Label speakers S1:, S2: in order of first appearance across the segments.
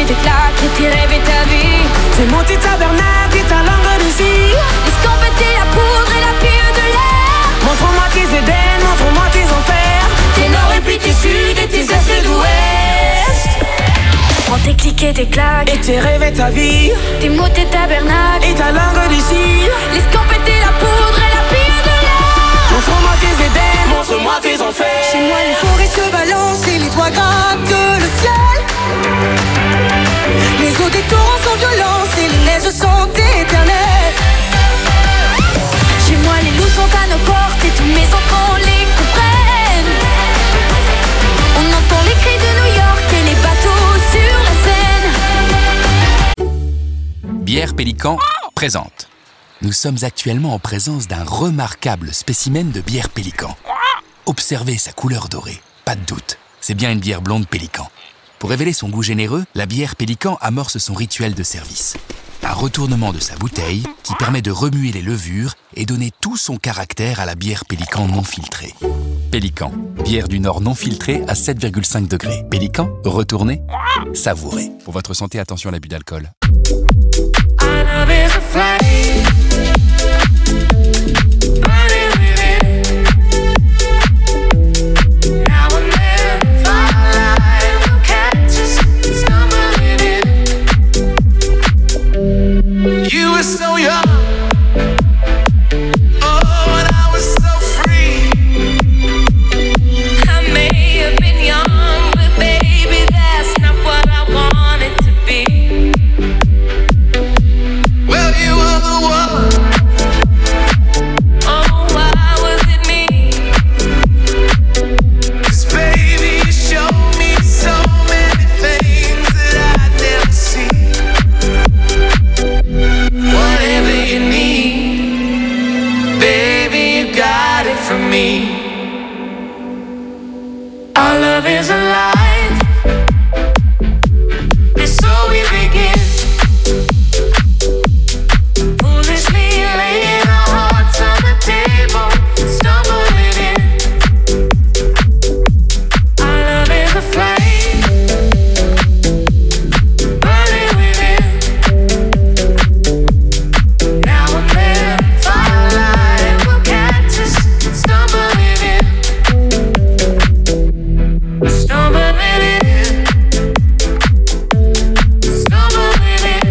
S1: tes claques et tes rêves et ta vie.
S2: J'ai monté tabernacle et ta langue de cire.
S1: Escampette la poudre et la pire de l'air.
S2: Montre-moi tes Éden, montre-moi tes enfers.
S1: Tes nord et puis tes sud et tes est et d'ouest. Prends tes clics et tes claques
S2: et tes rêves et ta vie.
S1: Tes mots, tes tabernacles
S2: et ta langue de cire.
S1: L'escampette la poudre et la pire de l'air.
S2: Montre-moi tes Éden, montre-moi tes enfers.
S3: Chez moi les forêts se balancent et les toits grattent le ciel. Les eaux des torrents sont violentes et les neiges sont éternelles.
S1: Chez moi les loups sont à nos portes et tous mes enfants les comprennent. On entend les cris de New York et les bateaux sur la Seine.
S4: Bière Pélican présente. Nous sommes actuellement en présence d'un remarquable spécimen de bière Pélican. Observez sa couleur dorée, pas de doute, c'est bien une bière blonde Pélican. Pour révéler son goût généreux, la bière Pélican amorce son rituel de service. Un retournement de sa bouteille qui permet de remuer les levures et donner tout son caractère à la bière Pélican non filtrée. Pélican, bière du Nord non filtrée à 7,5 degrés. Pélican, retournez, savourez. Pour votre santé, attention à l'abus d'alcool.
S5: You were so young. Oh, and I was so free.
S1: I may have been young, but baby, that's not what I wanted to be.
S5: Well, you were the one.
S1: Oh, why was it me?
S5: 'Cause baby, you showed me so many things that I'd never see. Whatever you need, baby, you got it from me. Our love is alive, and so we begin. Foolishly laying our hearts on the table, stumbling in. Our love is a flame, burning within. Now and then, firelight will catch us stumbling in. Stumbling in. Stumbling in.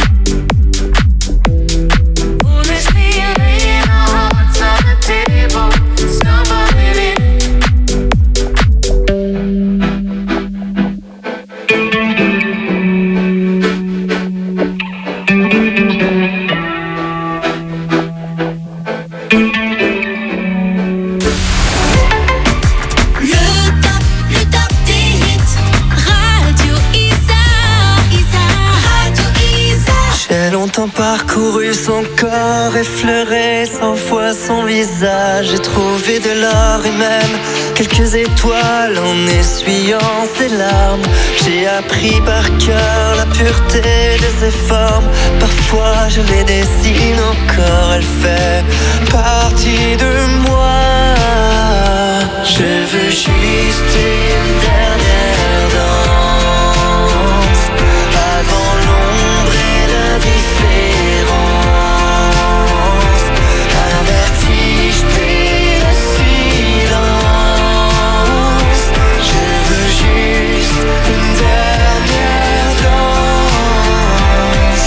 S5: Foolishly laying our hearts on the table, stumbling in.
S1: Le top des hits. Radio Isa. Radio Isa.
S3: J'ai longtemps parcouru son corps, effleuré 100 fois son visage. J'ai trouvé de l'or et même quelques étoiles en essuyant ses larmes. J'ai appris par cœur la pureté de ses formes. Parfois je les dessine encore, elle fait partie de moi. Je veux juste une dernière danse avant l'ombre et l'indifférence. Un vertige puis le silence. Je veux juste une dernière danse.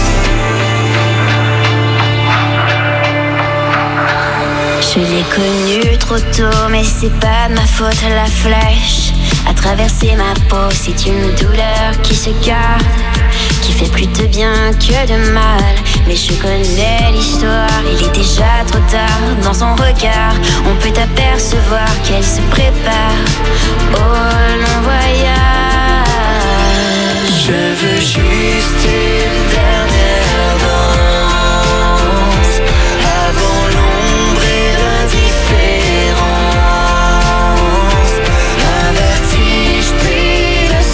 S1: Je l'ai connue trop tôt, mais c'est pas de ma faute, la flèche a traversé ma peau. C'est une douleur qui se garde, qui fait plus de bien que de mal. Mais je connais l'histoire, il est déjà trop tard. Dans son regard, on peut apercevoir qu'elle se prépare au long voyage.
S3: Je veux juste une dernière danse avant l'ombre et l'indifférence. Un vertige puis le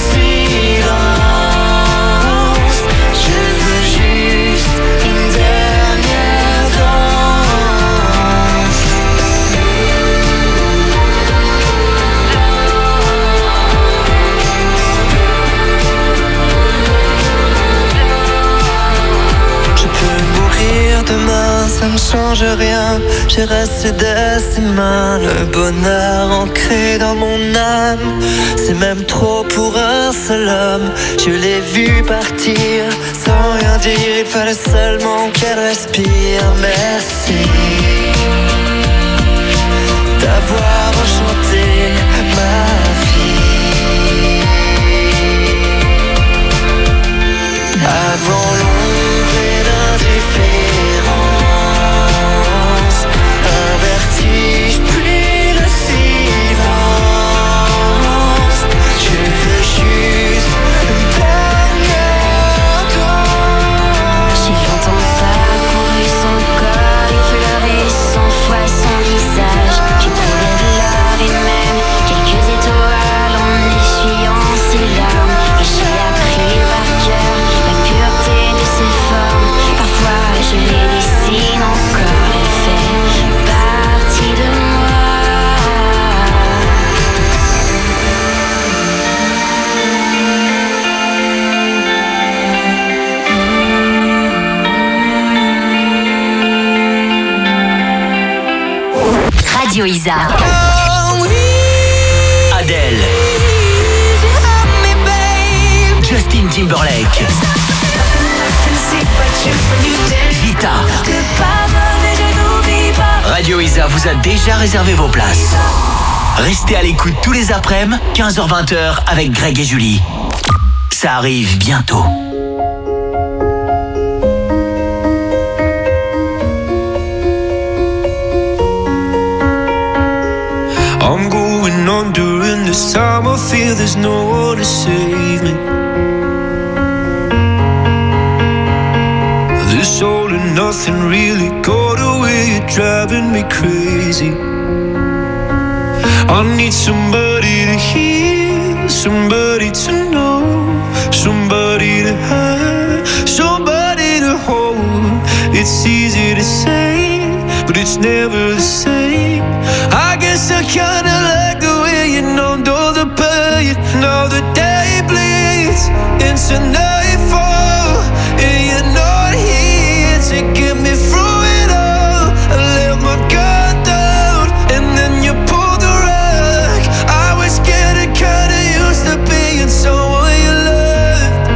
S3: silence. Je veux juste une dernière danse. change rien, j'ai resté de ses mains le bonheur ancré dans mon âme. C'est même trop pour un seul homme. Je l'ai vu partir sans rien dire, il fallait seulement qu'elle respire. Merci d'avoir enchanté ma vie. Avant l'ombre et l'indifférence, un vertige puis le silence. Je veux juste une dernière danse.
S1: J'ai longtemps parcouru son corps, effleuré 100 fois son visage. J'ai trouvé de l'or et même quelques étoiles en essuyant ses larmes. Et j'ai appris par cœur la pureté de ses formes. Parfois je les dessine encore, elle fait partie de moi. Radio Isa.
S6: Adele, Justin Timberlake, Vita. Radio Isa vous a déjà réservé vos places. Restez à l'écoute tous les après-midi, 15h-20h avec Greg et Julie. Ça arrive bientôt.
S7: I'm going on during this time. I feel there's no one to save me. This all and nothing really got away. You're driving me crazy. I need somebody to hear, somebody to know, somebody to have, somebody to hold. It's easy to say, but it's never the same. I guess I kinda like the way you numbed all the pain. Now the day bleeds into nightfall, and you're not here to get me through it all. I let my guard down, and then you pulled the rug. I was getting kinda used to being someone you loved.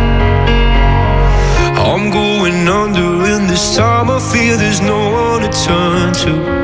S7: I'm going under, and this time I feel there's no one to turn to.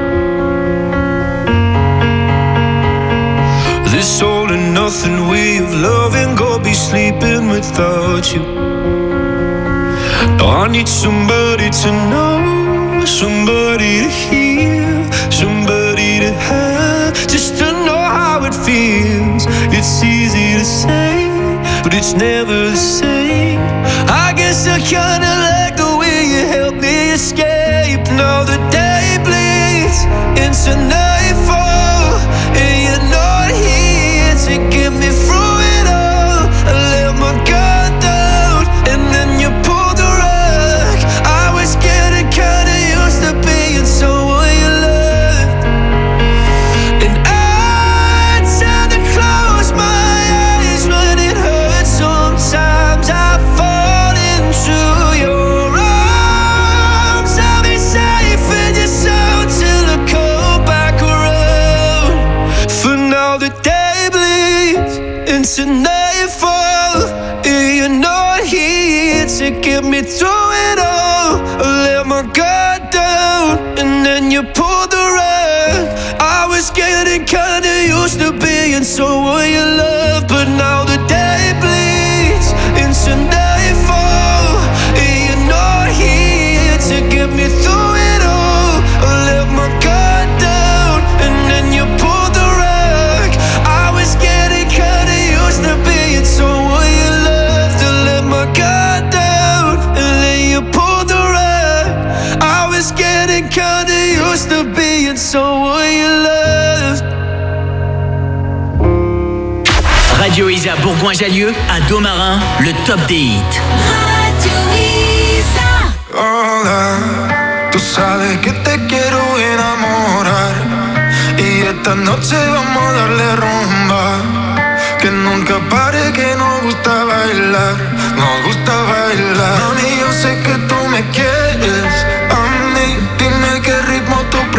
S7: This all and nothing way of loving, go be sleeping without you. No, I need somebody to know, somebody to hear, somebody to have, just to know how it feels. It's easy to say, but it's never the same. I guess I kinda like the way you help me escape. Now the day bleeds into nightfall, and you're not here to get me through it all. I let my guard down, and then you pulled the rug. I was getting kinda used to being someone you loved, and I tend to close my eyes when it hurts. Sometimes I fall into your arms. I'll be safe in your sound till I come back around. For now the day bleeds into nightfall, and you're not here to get me through it all. I let my guard down, and then you pulled the rug. I was getting kinda used to being someone you love, but now the day bleeds into nightfall, and you're not here to get me through it all. I let my guard down, and then you pulled the rug. I was getting kinda used to being someone you loved. To let my guard down, and then you pulled the rug. I was getting kinda used to being someone you loved.
S6: Radio Isa Bourgoin-Jallieu, à Domarin, le top des hits.
S1: Radio Isa.
S7: Hola, tú sabes que te quiero enamorar, y esta noche vamos a darle rumba, que nunca pare, que nos gusta bailar, nos gusta bailar. Mami, yo sé que tú me quieres, a mí, dime qué ritmo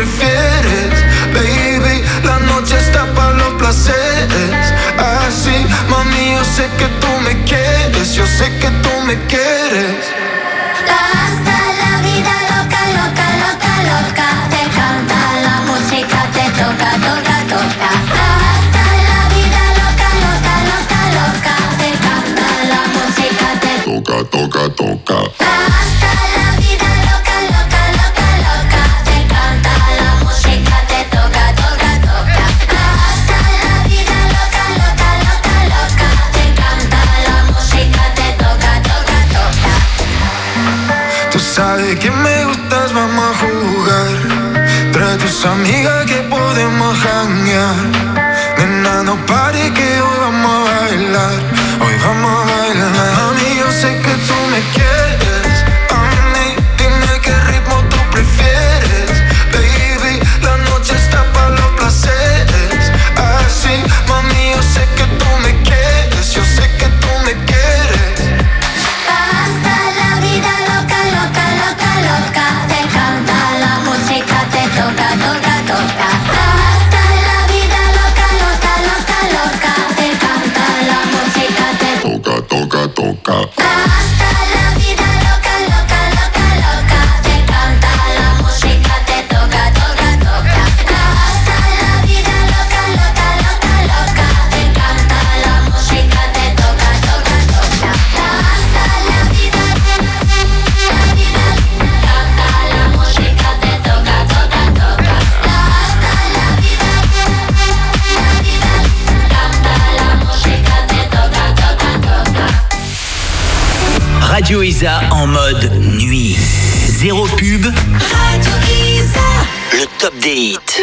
S7: prefieres. Baby, la noche está para los placeres. Así, mami, yo sé que tú me quieres. Yo sé que tú me quieres.
S1: Hasta la vida loca, loca, loca, loca. Te canta la música, te toca, toca, toca. Hasta la vida loca, loca, loca, loca. Te canta la música, te
S7: toca, toca, toca.
S1: Hasta la vida loca, loca, loca, loca. Te canta la música, te toca, toca, toca. Hasta la vida loca, loca, loca, loca. Te canta la música, te toca, toca, toca.
S7: Tú sabes que me gustas, vamos a jugar. Trae tus amigas que podemos janguear. Nena, no pare que hoy vamos a bailar. Hoy vamos a bailar. Mami, yo sé que tú me quieres. Mami, dime qué ritmo tú prefieres. Baby, la noche está para los placeres. Así, mami, yo sé que tú me quieres. Yo sé que tú me quieres.
S1: Hasta la vida loca, loca, loca, loca. Te canta la música, te toca, toca, toca. Hasta la vida loca, loca, loca, loca. Te canta la música, te
S7: toca, toca, toca.
S1: Hasta la vida loca, loca, loca, loca. Te canta la música, te toca, toca, toca. Hasta la vida loca, loca, loca, loca. Te canta la música, te toca, toca, toca. Hasta la vida, canta la música, te toca, toca, toca. Hasta la vida, canta la música, te toca, toca, toca.
S6: Radio Isa en mode nuit. Zéro pub.
S1: Radio Isa.
S6: Le top des hits.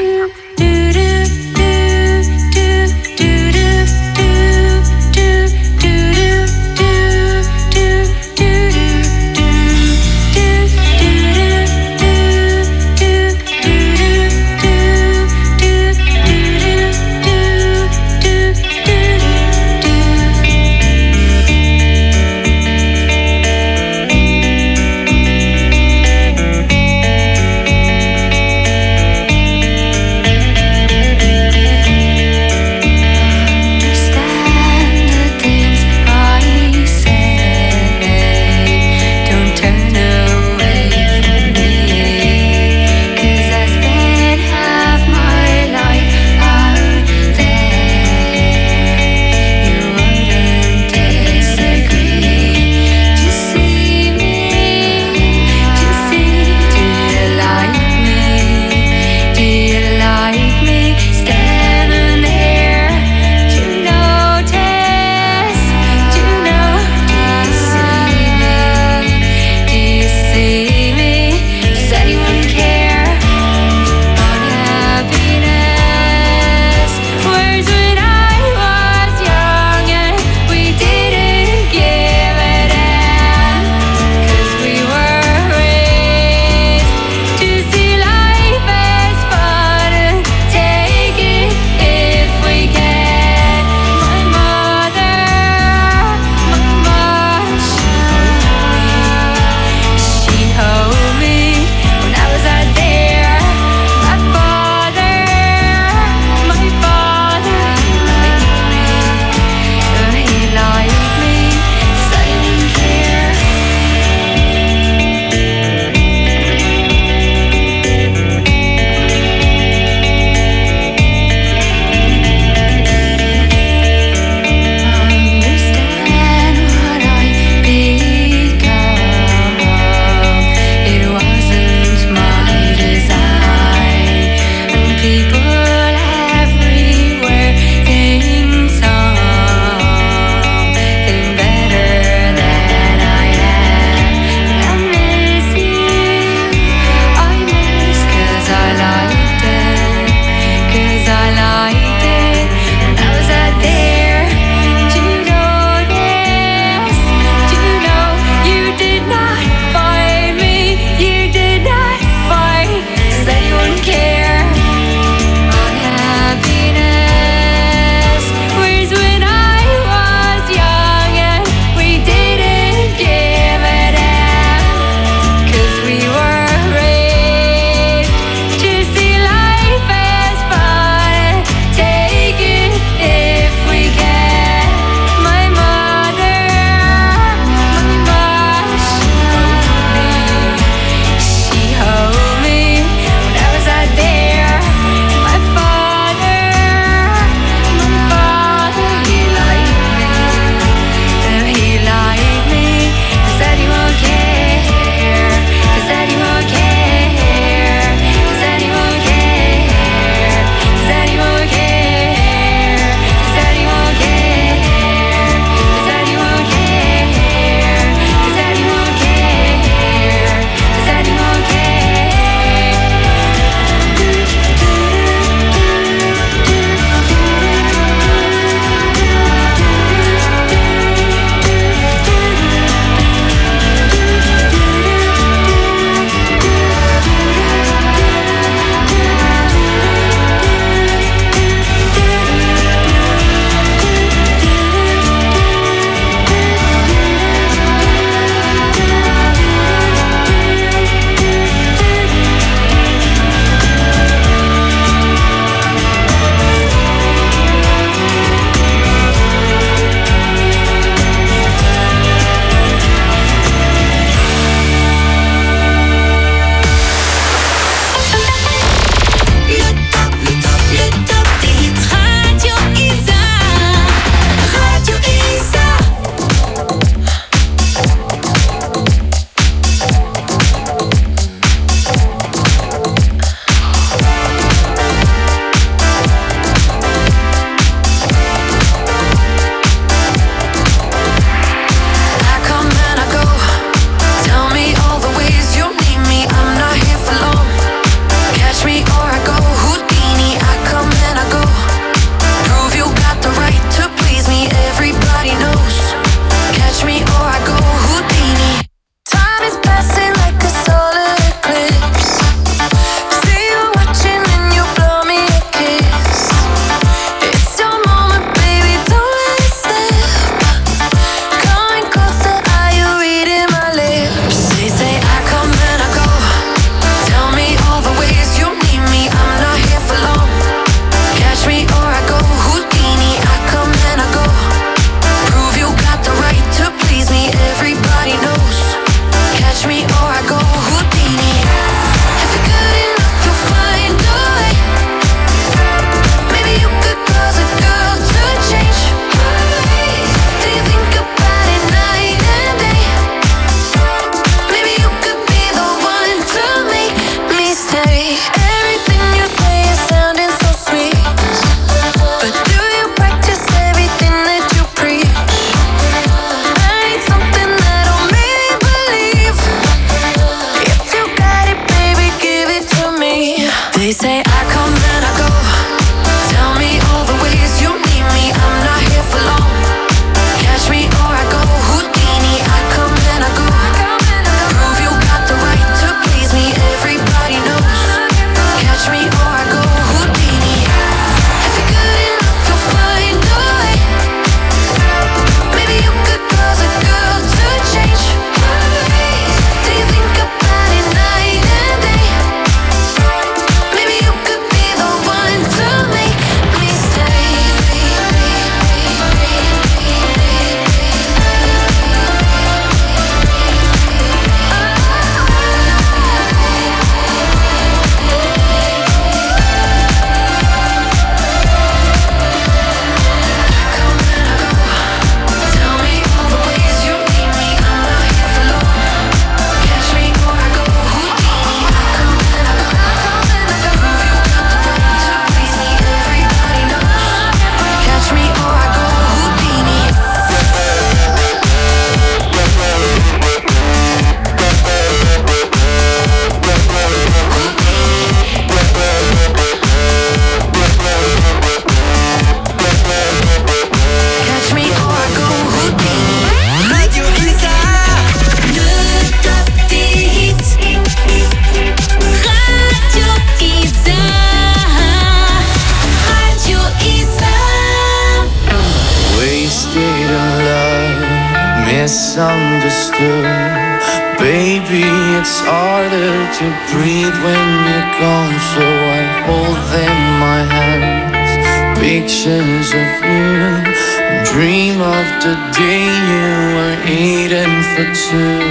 S5: misunderstood. Baby, it's harder to breathe when you're gone, so I hold in my hands pictures of you and dream of the day you were eating for two.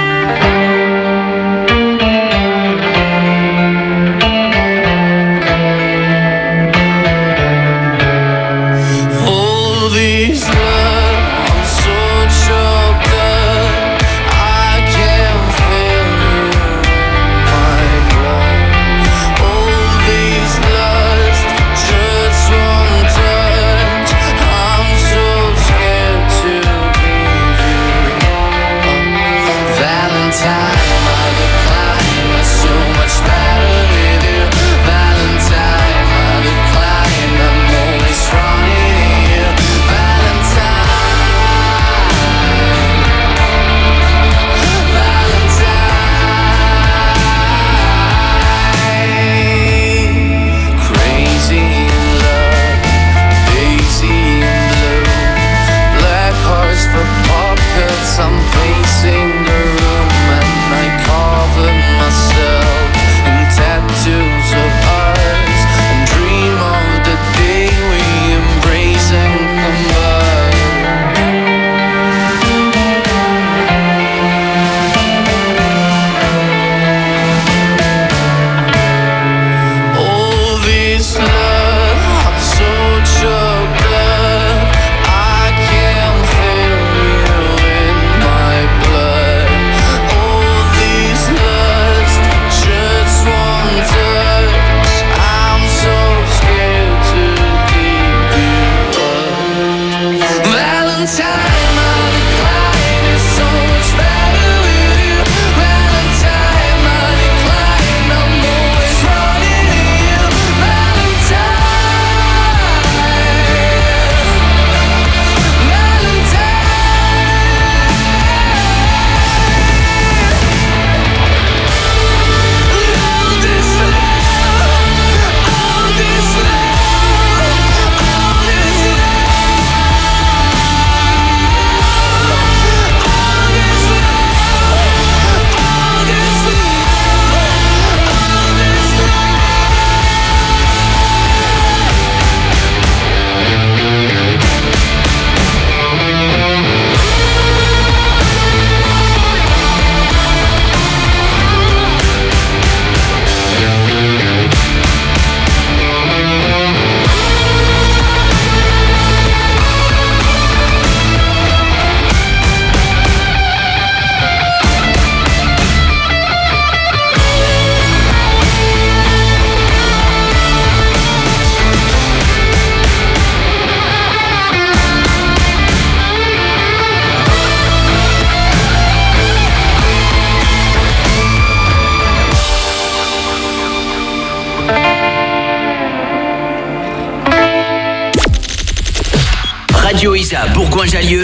S6: Radio Isa Bourgoin-Jallieu.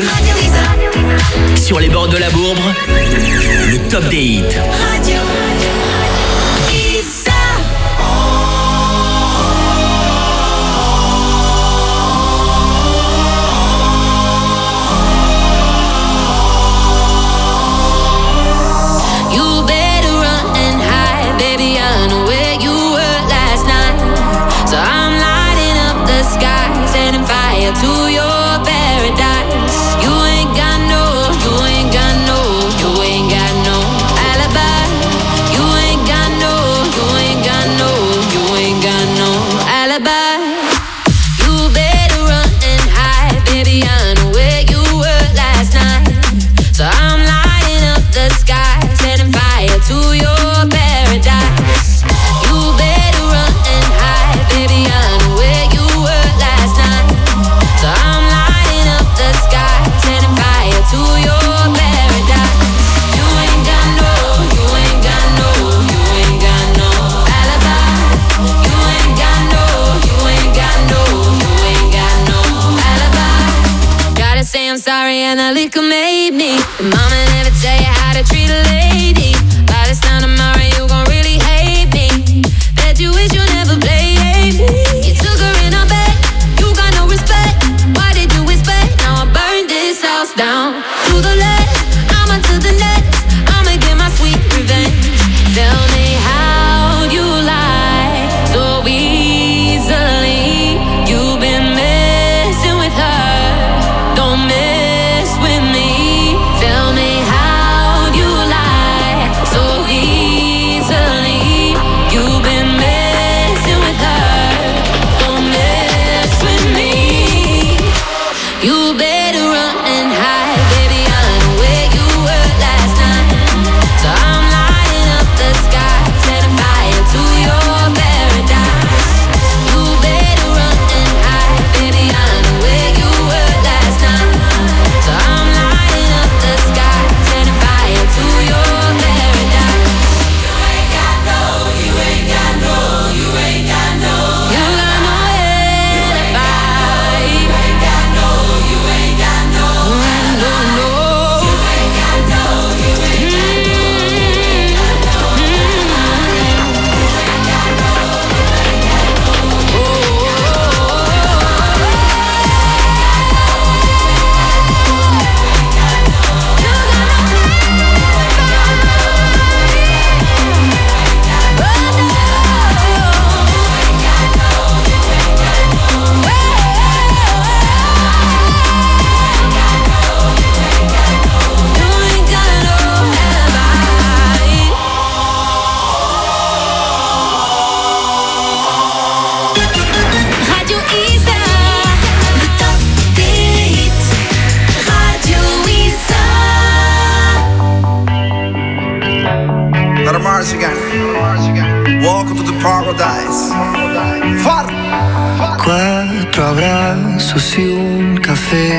S6: Sur les bords de la Bourbre, le top des hits. Radio Isa.
S8: You better run and hide, baby, I know where you were last night. So I'm lighting up the sky, setting fire to your paradise. You ain't got no, you ain't got no, you ain't got no alibi. You ain't got no, you ain't got no, you ain't got no alibi. You better run and hide, baby, I know where you were last night. So I'm lighting up the sky, setting fire to your paradise. You better run and hide, baby, I know where you were last night. So I'm lighting up the sky, setting fire to your paradise. You ain't got no, you ain't got no, you ain't got no alibi. You ain't got no, you ain't got no, you ain't got no alibi. Gotta say I'm sorry and the liquor made me. But mama never tell you how to treat a lady. By this time tomorrow you gon' really hate me. Bet you wish you never played me. You took her in her bed, you got no respect. Why did you expect? Now I burned this house down to the left.
S3: 4 abrazos y un café.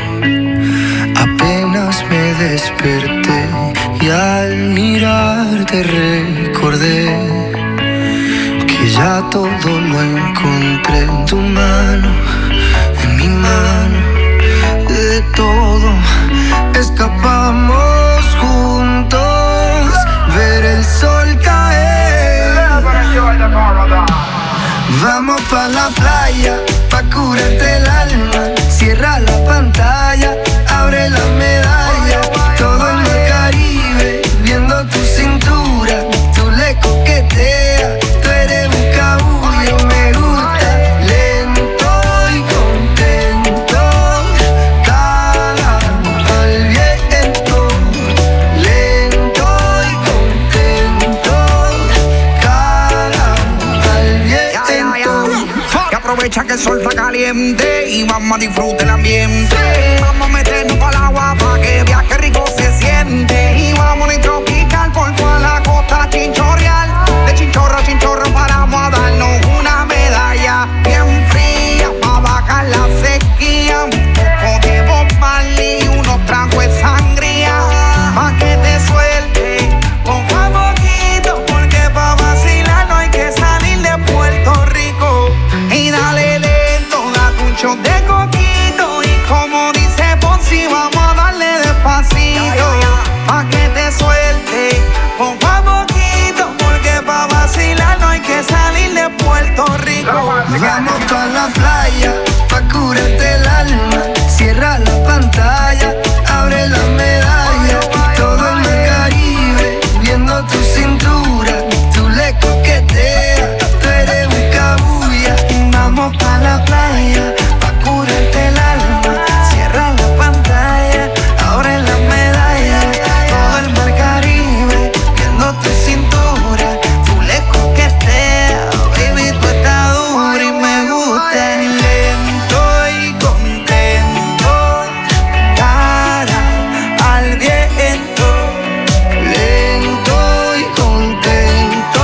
S3: Apenas me desperté y al mirarte recordé que ya todo lo encontré en tu mano, en mi mano. De todo escapamos juntos, ver el sol caer. Vamos pa' la playa, pa' curarte el alma. Cierra la pantalla, abre la medalla. Todo en el Caribe, viendo tu cintura. Tú le coqueteas, tú eres un cabullo. Me gusta lento y contento. Cara al viento, lento y contento. Cara al viento.
S9: Que aprovecha que el sol está caliente y vamos a disfrutar el ambiente. Vamos a meternos pa'l agua pa' que viaje rico se siente. Y vamos a tropical por toda la costa chinchorreal. De chinchorro a chinchorro paramos a darnos una medalla bien fría pa' bajar la sequía. Un poco de Bob Marley y unos tragos de sangría pa' que te suelte poco a poquito, porque pa' vacilar no hay que salir de Puerto Rico. Y dale lento, date un shot de coquito. Y como dice Fonsi, vamos a darle despacito pa' que te suelte poco a poquito, porque pa' vacilar no hay que salir de Puerto Rico.
S3: Vamos pa' la playa, pa' curarte el alma. Cierra la pantalla, abre la medalla. Todo en el Caribe, viendo tu cintura. Tú le coqueteas, tú eres un cabulla. Vamos pa' la playa, pa' curarte el alma. Cierra la pantalla, abre la medalla. Todo el mar Caribe, viendo tu cintura. Tú le coqueteas, baby, tú estás dura y me gusta. Lento y contento, cara al viento. Lento y contento,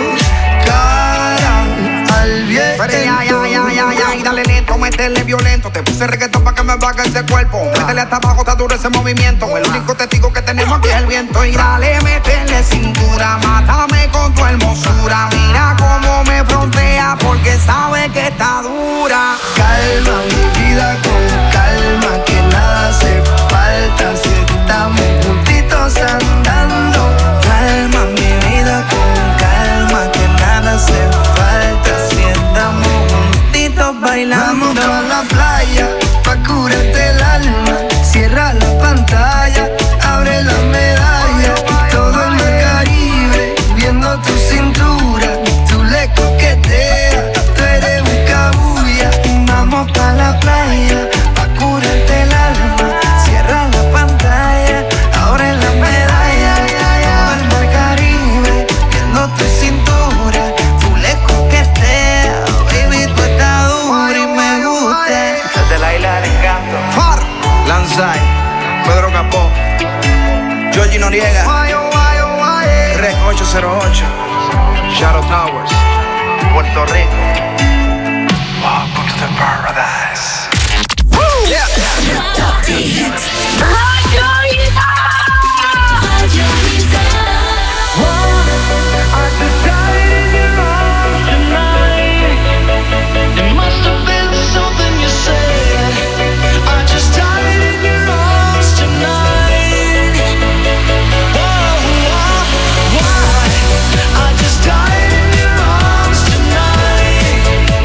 S3: cara al viento.
S9: Y dale lento, métele violento. Te puse reggaetón pa' que me baje ese cuerpo. Métele hasta abajo, está duro ese movimiento. El único testigo que tenemos aquí es el viento. Y dale, métele cintura, mátame con tu hermosura. Mira cómo me frontea, porque sabe que está dura.
S3: Calma mi vida con calma, que nada hace falta si estamos juntitos andando. Calma mi vida con calma, que nada hace falta si estamos juntitos bailando. Vamos pa' la playa, pa' curarte el alma. Cierra la pantalla, abre la medalla. Todo en el Caribe, viendo tu cintura. Tú le coqueteas, tú eres un cabulla. Vamos pa' la playa, pa' curarte el alma. Cierra la pantalla, abre la medalla. Todo el mar Caribe, viendo tu cintura. Tú le coqueteas, baby, tú estás dura y me gusta.
S9: Desde la isla del encanto. Far, Lanzai, Pedro Capó, Georgie Noriega, Rec 808, Shadow Towers, Puerto Rico. Welcome to paradise. Yeah.
S5: I just died in your arms tonight.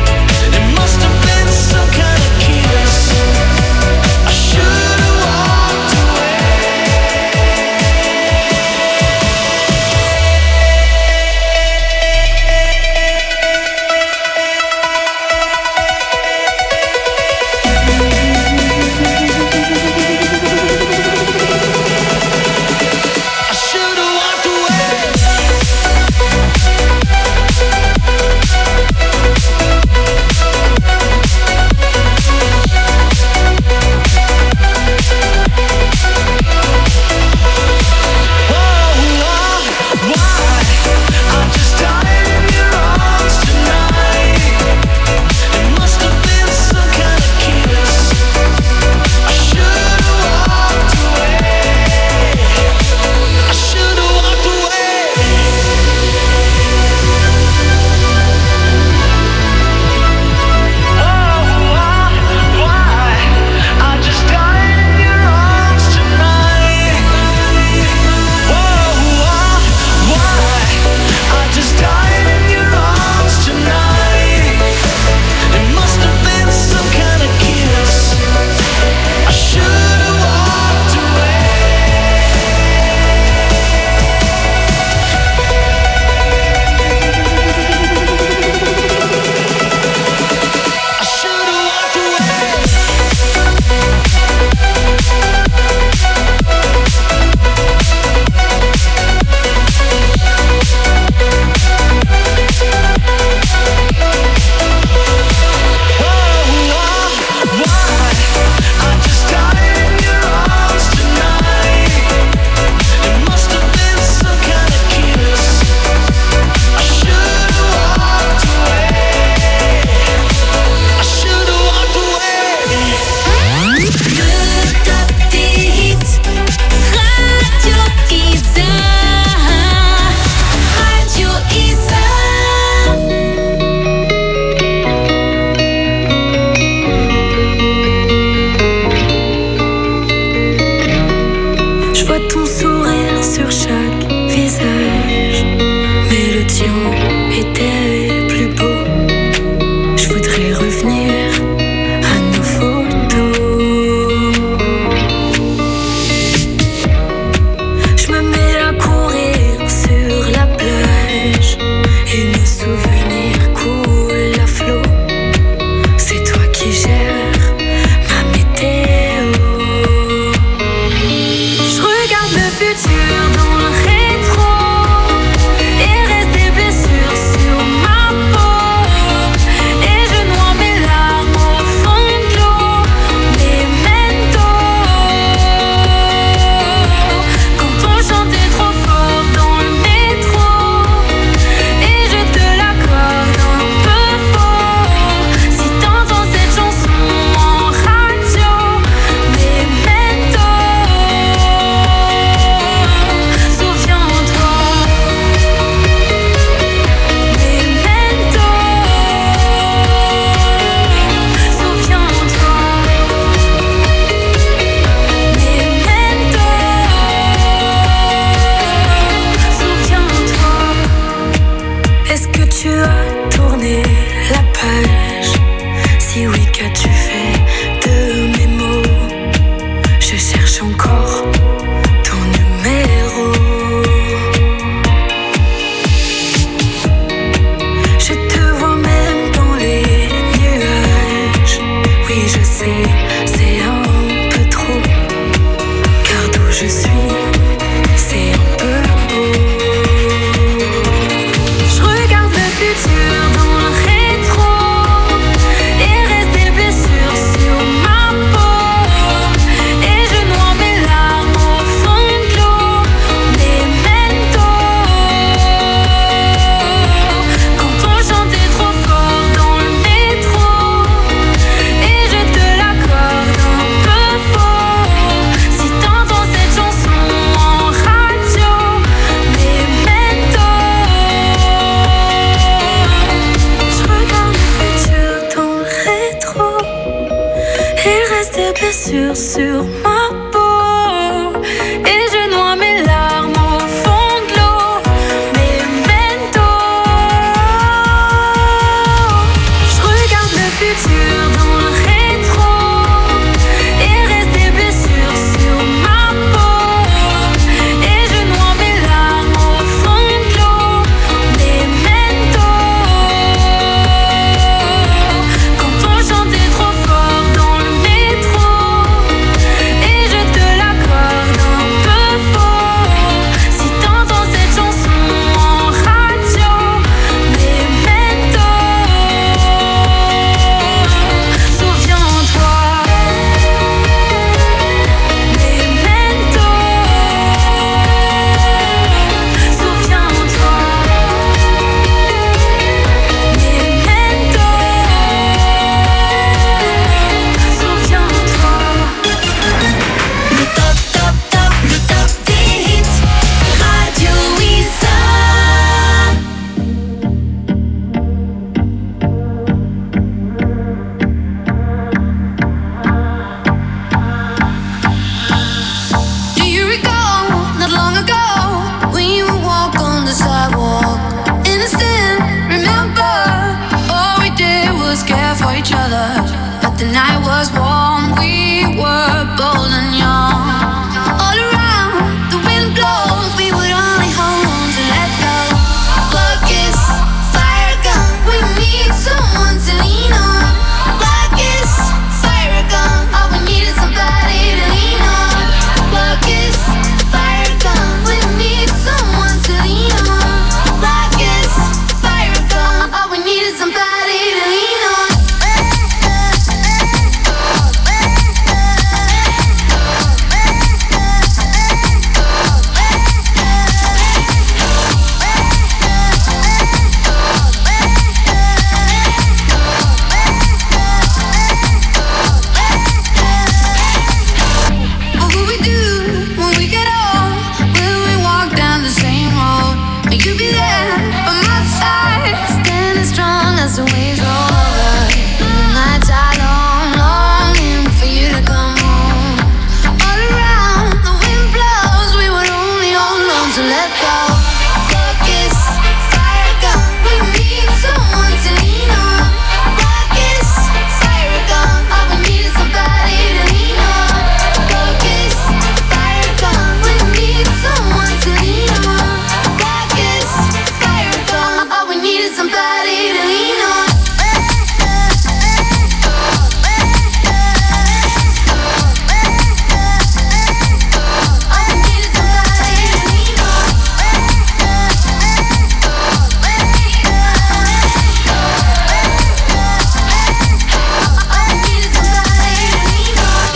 S10: c'est un peu trop. Car d'où je suis, c'est un peu beau. Je regarde le futur dans le rétro et reste des blessures sur ma peau. Et je noie mes larmes au fond de l'eau. Memento. Quand on chantait trop fort dans le métro et je te l'accorde un peu faux. Si t'entends cette chanson en radio, Memento. Je regarde le futur dans le rétro. Il reste des blessures sur ma peau et je noie mes larmes au fond de l'eau. Memento. Je regarde le futur dans le rétro. Il reste des blessures sur ma peau et je noie mes larmes au fond de l'eau. Memento. Quand on chantait trop fort dans le métro et je te l'accorde un peu faux. Si t'entends cette chanson en radio, Memento. Souviens-toi, Memento. Souviens-toi, Memento. Souviens-toi.
S8: Le top, top, top, le top des hits. Radio Isa. Do you recall not long ago when you would walk on the sidewalk? Innocent, remember, all we did was care for each other. But the night was warm, we were bold and young. All around, the wind blows, we would only hold on to let go. Black is fire gun, we need someone to lean on. Black is fire gun, all we need is somebody to lean on. Black is fire gun, we need someone to lean on. Black is fire gun, all we need is somebody to lean on. What will we do when we get old? Will we walk down the same road? Will you be there by my side, standing strong as the waves roll over? And the nights are long, longing for you to come home. All around, the wind blows, we would only hold on to let go. Black is fire gun, we need someone to lean on. Black is fire gun, all we need is somebody to lean on. Black is fire gun, we need someone to lean on. Black is fire gun, all we need is somebody to lean on. All we need is somebody to lean on. All we need is somebody to lean on.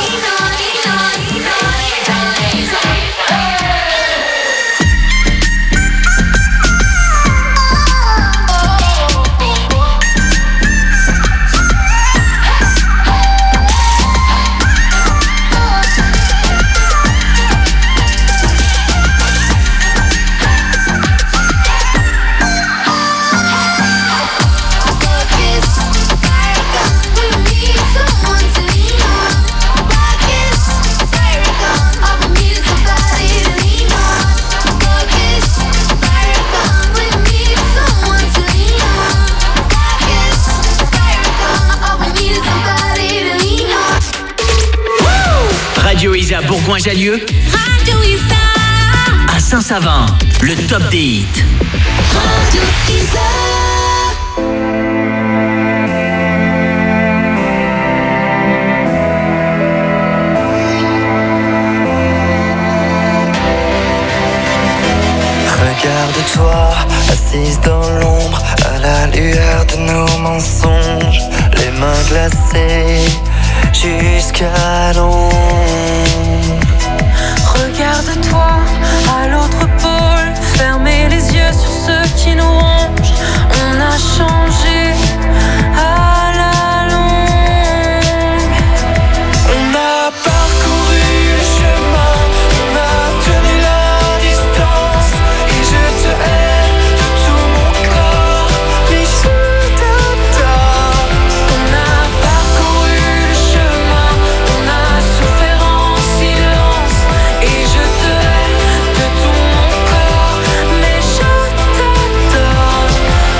S8: Black is fire gun, we need someone to lean on. Black is fire gun, all we need is somebody to lean on. Black is fire gun, we need someone to lean on. Black is fire gun, all we need is somebody to lean on.
S6: Radio Isa Bourgoin-Jallieu
S8: Radio Isa.
S6: à Saint-Savin, le top des hits.
S8: Radio Isa.
S3: assise dans l'ombre à la lueur de nos mensonges, les mains glacées jusqu'à l'ombre.
S10: Regarde-toi à l'autre pôle, fermez les yeux sur ceux qui nous rongent. On a changé à la longue.
S3: On a parcouru le chemin, on a tenu la distance, et je te hais de tout mon corps, mais je t'adore.
S10: On a parcouru le chemin, on a souffert en silence, et je te hais de tout mon corps, mais je t'adore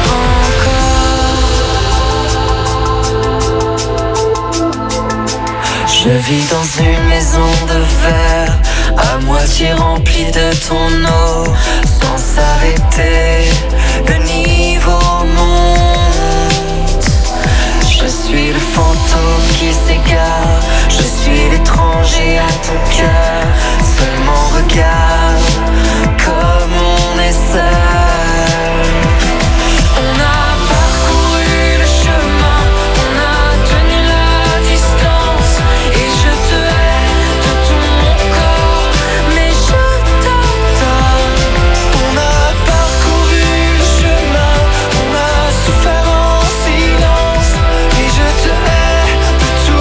S10: encore.
S3: Je vis dans une maison de verre, à moitié remplie de ton eau, sans s'arrêter, le niveau monte. Je suis le fantôme qui s'égare, je suis l'étranger à ton cœur. Seulement regarde comme on est seul.
S10: On a parcouru le chemin, on a tenu la distance, et je te hais de tout mon corps, mais je t'adore.
S3: On a parcouru le chemin, on a souffert en silence, et je te hais de tout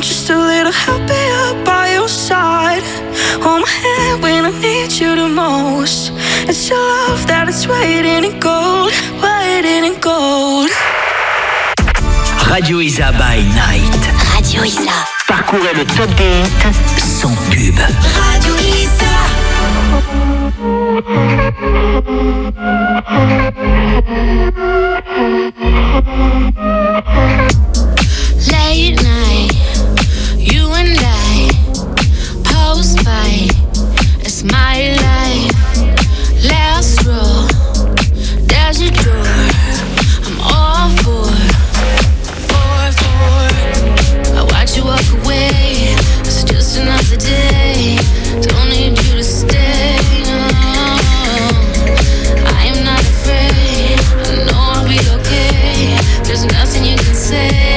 S10: just a little happier by your side. Hold my hand when I need you the most. It's your love that is waiting in gold, waiting in gold.
S6: Radio Isa by Night.
S1: Radio Isa.
S6: Parcourez le top des hits sans pub.
S1: Radio Isa. Late night, you and I, post-fight, it's my life. Last row, there's your door, I'm all for. I watch you walk away, it's just another day. Don't need you to stay, no. I am not afraid, I know I'll be okay. There's nothing you can say.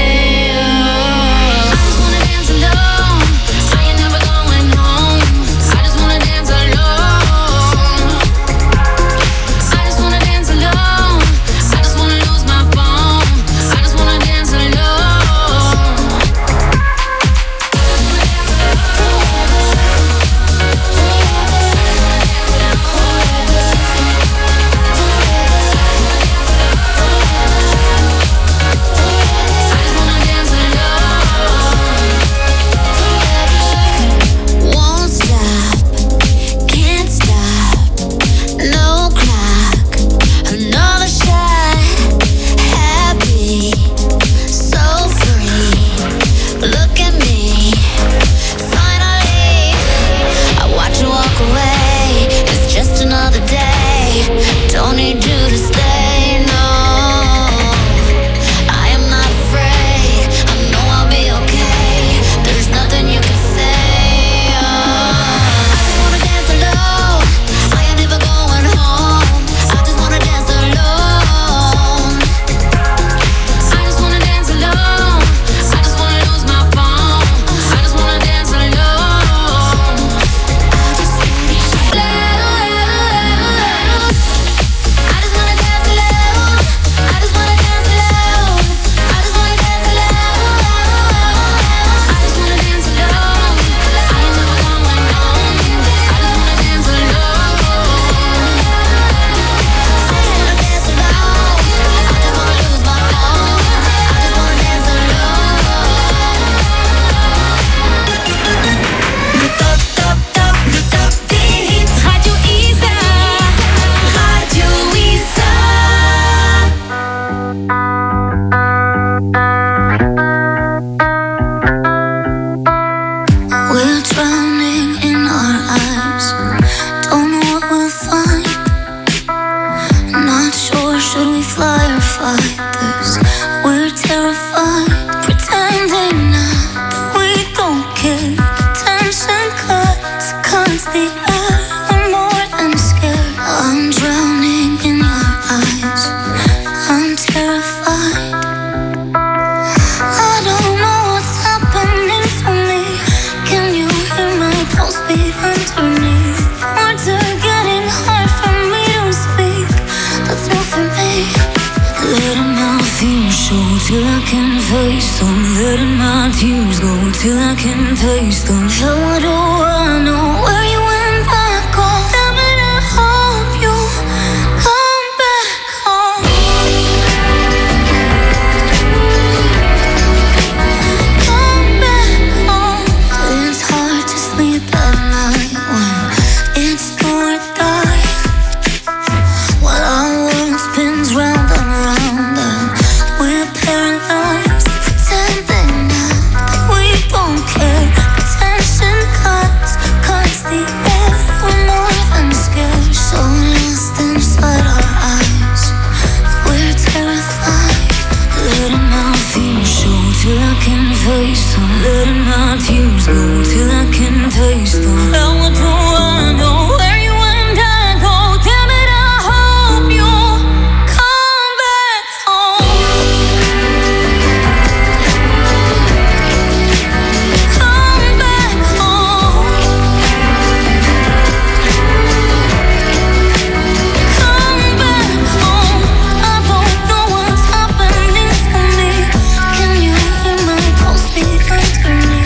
S10: Can you hear my pulse beat under me?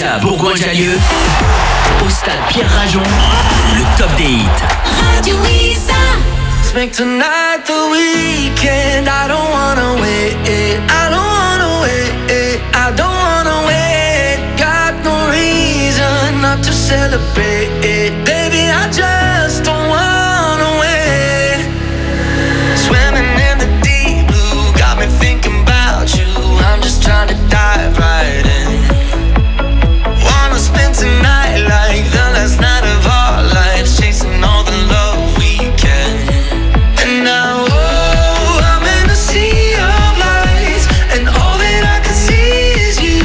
S6: Issa, Bourgoin-Jallieu, au stade Pierre Rajon, le top des hits.
S10: Radio Issa.
S3: Let's make tonight the weekend. I don't wanna wait. I don't wanna wait. I don't wanna wait. Got no reason not to celebrate. Baby, I just don't wanna wait. Swimming in the deep blue, got me thinking about you. I'm just trying to dive right in. Wanna spend tonight like the last night of our lives, chasing all the love we can. And now, oh, I'm in a sea of lights, and all that I can see is you.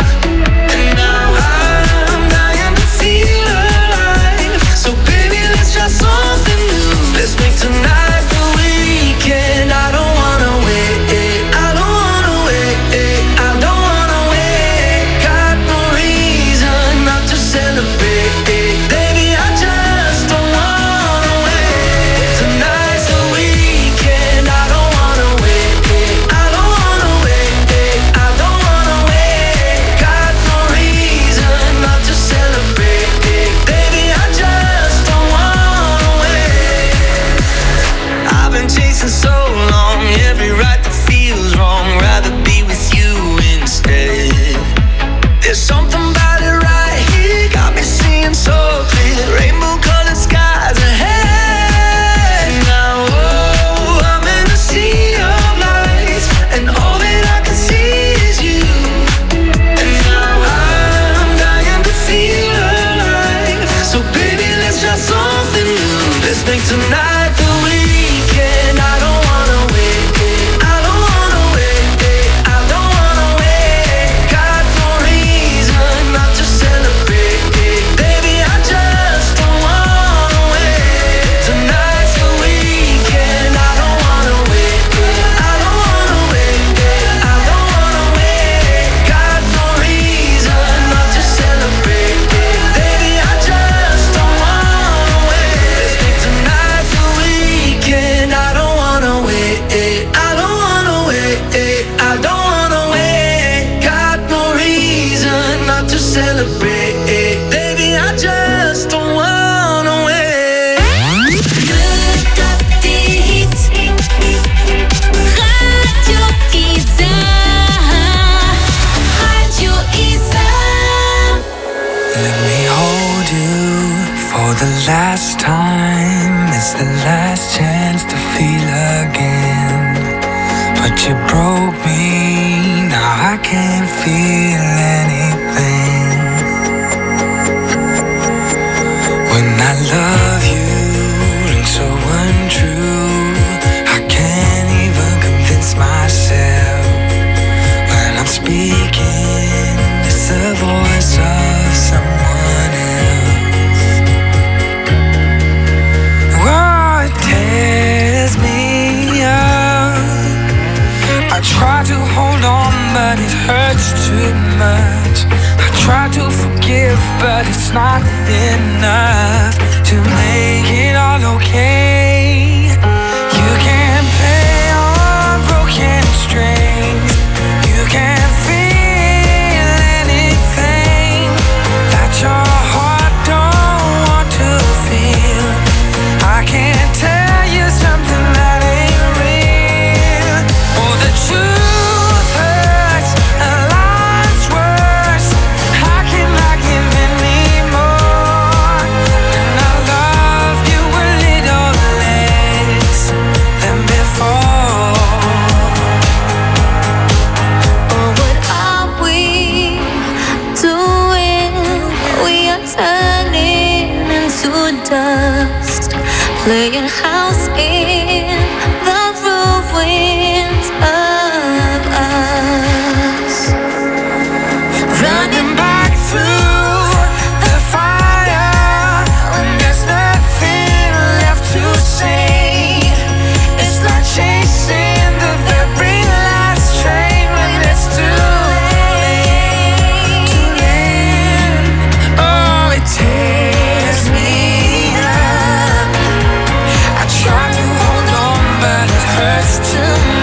S3: And now I'm dying to feel alive. So baby, let's try something new. Let's make tonight the weekend. I don't wanna wait. I don't wanna wait. I don't wanna wait. Got no reason not to celebrate. Baby, I just don't wanna wait. Tonight's the weekend. I don't wanna wait. I don't wanna wait. I don't wanna wait. Got no reason not to celebrate. Baby, I just don't wanna wait. I've been chasing so long, every right that feels wrong. Rather be with you instead. There's something about it right here, got me seeing so clear. Rainbow colored skies ahead. Now, oh, I'm in a sea of lights, and all that I can see is you. And now I'm dying to feel alive. So baby, let's try something new. Let's make tonight the weekend. I don't wanna wait. I don't wanna wait. I don't wanna wait. Got no reason not to celebrate. Baby, I just don't wanna wait. Tonight's the weekend. I don't wanna wait. I don't wanna wait. I don't wanna wait. Got no reason not to celebrate. Baby, I just don't wanna wait. Let's make tonight the weekend. I don't wanna wait. I don't wanna wait. I don't wanna wait. Got no reason not to celebrate. Baby, I just don't wanna wait.
S10: Le top des hits. Radio Issa. Radio Issa.
S11: Let me hold you for the last time. It's the last chance to feel again. But you broke me, now I can't feel anything. When I love you, rings so untrue. I can't even convince myself. When I'm speaking, it's the voice of someone else. Oh, it tears me up. I try to hold on, but it hurts too much. I try to forgive, but it's not enough to make it all okay. You can't play on broken strings. You can't feel anything that your heart don't want to feel. I can't tell you something that ain't real. Oh, the truth hurts, and life's worse. How can I give anymore? And I love you a little less than before.
S10: Oh, what are we doing? We are turning into dust, playing house in the ruins of us.
S11: Running back through the fire when there's nothing left to say. It's like chasing the very last train when it's too late. Too late. Oh, it tears me up. I try to hold on, but it hurts too